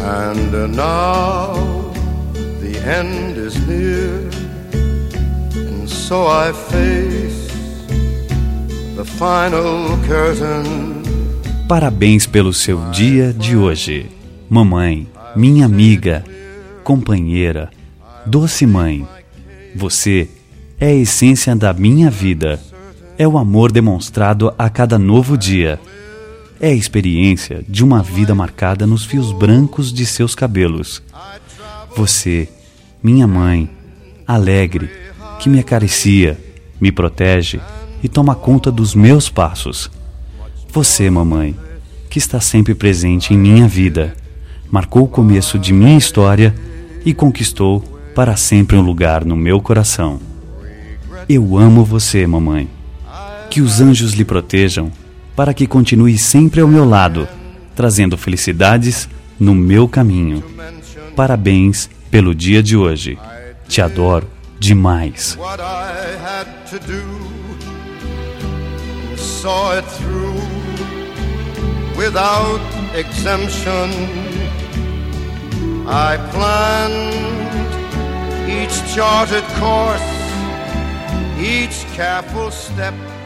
And now the end is near, and so I face the final curtain. Parabéns pelo seu dia de hoje, mamãe, minha amiga, companheira, doce mãe. Você é a essência da minha vida. É o amor demonstrado a cada novo dia. É a experiência de uma vida marcada nos fios brancos de seus cabelos. Você, minha mãe, alegre, que me acaricia, me protege e toma conta dos meus passos. Você, mamãe, que está sempre presente em minha vida, marcou o começo de minha história e conquistou para sempre um lugar no meu coração. Eu amo você, mamãe. Que os anjos lhe protejam para que continue sempre ao meu lado, trazendo felicidades no meu caminho. Parabéns pelo dia de hoje. Te adoro demais. Saw it through without exemption. I planned each charted course, each careful step.